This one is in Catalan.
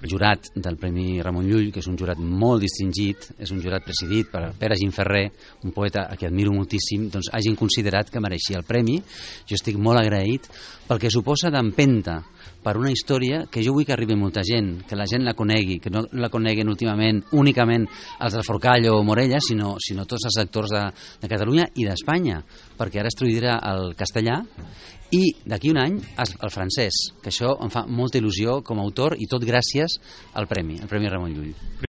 jurat del Premi Ramon Llull, que és un jurat molt distingit, és un jurat presidit per Pere Gimferrer, un poeta a qui admiro moltíssim, doncs hagin considerat que mereixia el premi. Jo estic molt agraït pel que suposa d'empenta per una història que jo vull que arribi molta gent, que la gent la conegui, que no la coneguin últimament únicament els del Forcallo o Morella, sinó tots els actors de Catalunya i d'Espanya, perquè ara es traduirà el castellà i d'aquí un any el francès, que això em fa molta il·lusió com a autor i tot gràcies al Premi Ramon Llull.